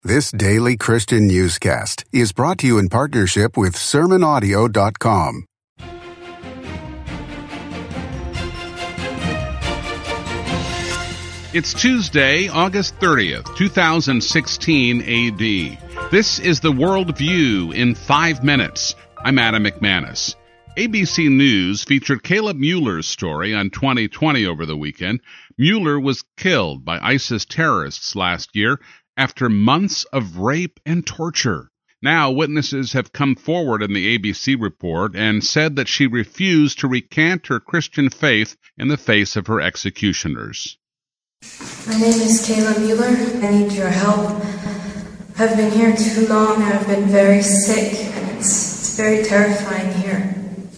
This daily Christian newscast is brought to you in partnership with SermonAudio.com. It's Tuesday, August 30th, 2016 AD. This is the World View in 5 minutes. I'm Adam McManus. ABC News featured Caleb Mueller's story on 2020 over the weekend. Mueller was killed by ISIS terrorists last year after months of rape and torture. Now, witnesses have come forward in the ABC report and said that she refused to recant her Christian faith in the face of her executioners. My name is Kayla Mueller. I need your help. I've been here too long. I've been very sick, and it's very terrifying here.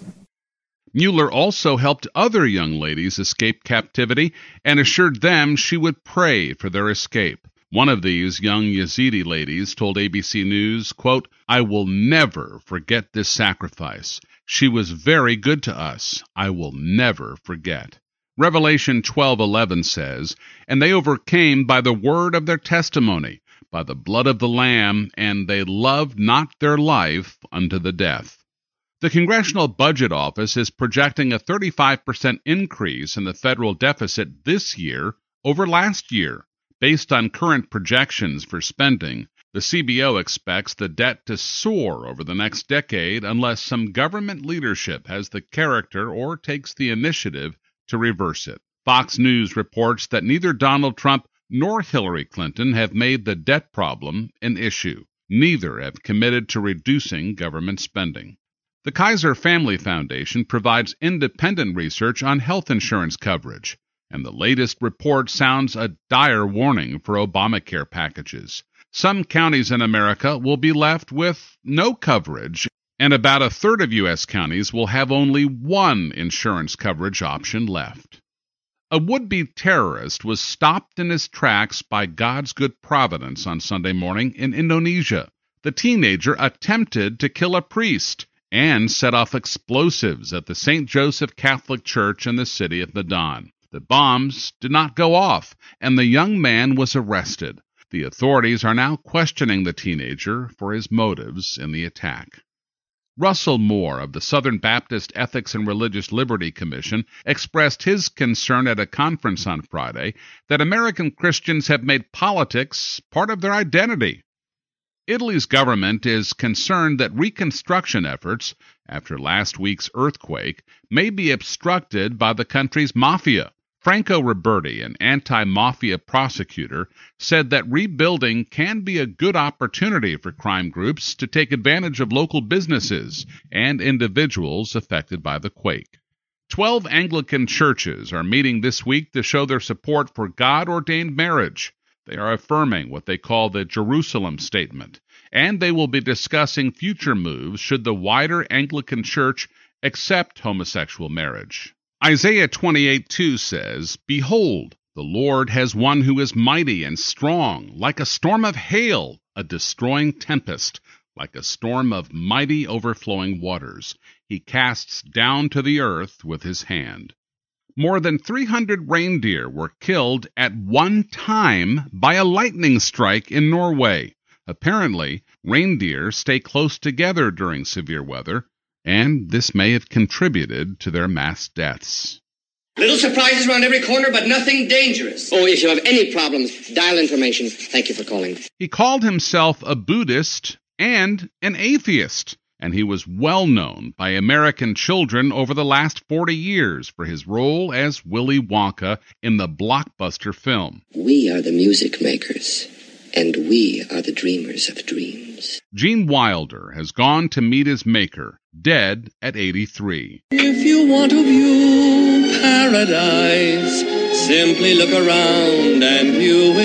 Mueller also helped other young ladies escape captivity and assured them she would pray for their escape. One of these young Yazidi ladies told ABC News, quote, "I will never forget this sacrifice. She was very good to us. I will never forget." Revelation 12:11 says, "And they overcame by the word of their testimony, by the blood of the Lamb, and they loved not their life unto the death." The Congressional Budget Office is projecting a 35% increase in the federal deficit this year over last year. Based on current projections for spending, the CBO expects the debt to soar over the next decade unless some government leadership has the character or takes the initiative to reverse it. Fox News reports that neither Donald Trump nor Hillary Clinton have made the debt problem an issue. Neither have committed to reducing government spending. The Kaiser Family Foundation provides independent research on health insurance coverage, and the latest report sounds a dire warning for Obamacare packages. Some counties in America will be left with no coverage, and about a third of U.S. counties will have only one insurance coverage option left. A would-be terrorist was stopped in his tracks by God's good providence on Sunday morning in Indonesia. The teenager attempted to kill a priest and set off explosives at the St. Joseph Catholic Church in the city of Medan. The bombs did not go off, and the young man was arrested. The authorities are now questioning the teenager for his motives in the attack. Russell Moore of the Southern Baptist Ethics and Religious Liberty Commission expressed his concern at a conference on Friday that American Christians have made politics part of their identity. Italy's government is concerned that reconstruction efforts after last week's earthquake may be obstructed by the country's mafia. Franco Roberti, an anti-mafia prosecutor, said that rebuilding can be a good opportunity for crime groups to take advantage of local businesses and individuals affected by the quake. 12 Anglican churches are meeting this week to show their support for God-ordained marriage. They are affirming what they call the Jerusalem Statement, and they will be discussing future moves should the wider Anglican Church accept homosexual marriage. Isaiah 28:2 says, "Behold, the Lord has one who is mighty and strong, like a storm of hail, a destroying tempest, like a storm of mighty overflowing waters. He casts down to the earth with his hand." More than 300 reindeer were killed at one time by a lightning strike in Norway. Apparently, reindeer stay close together during severe weather, and this may have contributed to their mass deaths. Little surprises around every corner, but nothing dangerous. Oh, if you have any problems, dial information. Thank you for calling. He called himself a Buddhist and an atheist, and he was well known by American children over the last 40 years for his role as Willy Wonka in the blockbuster film. We are the music makers, and we are the dreamers of dreams. Gene Wilder has gone to meet his maker, dead at 83. If you want to view paradise, simply look around and view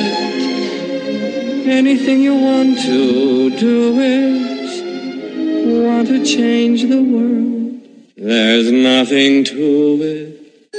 it. Anything you want to do it. Want to change the world, there's nothing to it.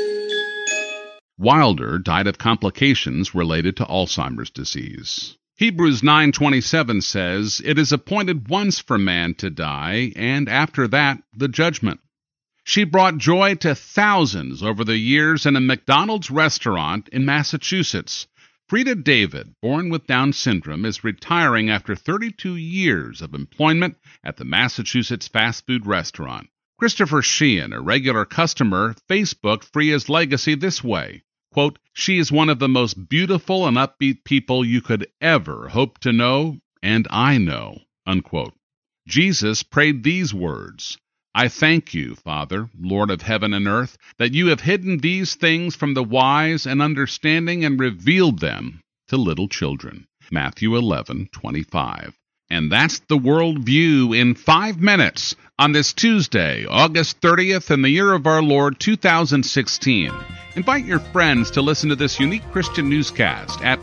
Wilder died of complications related to Alzheimer's disease. Hebrews 9:27 says, "It is appointed once for man to die, and after that, the judgment." She brought joy to thousands over the years in a McDonald's restaurant in Massachusetts. Frida David, born with Down syndrome, is retiring after 32 years of employment at the Massachusetts fast food restaurant. Christopher Sheehan, a regular customer, Facebooked Frida's legacy this way, quote, "She is one of the most beautiful and upbeat people you could ever hope to know, and I know," unquote. Jesus prayed these words, "I thank you, Father, Lord of heaven and earth, that you have hidden these things from the wise and understanding and revealed them to little children." Matthew 11:25. And that's the World View in 5 minutes on this Tuesday, August 30th, in the year of our Lord 2016. Invite your friends to listen to this unique Christian newscast at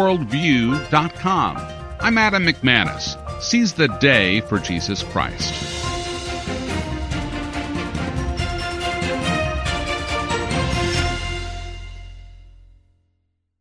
theworldview.com. I'm Adam McManus. Seize the day for Jesus Christ.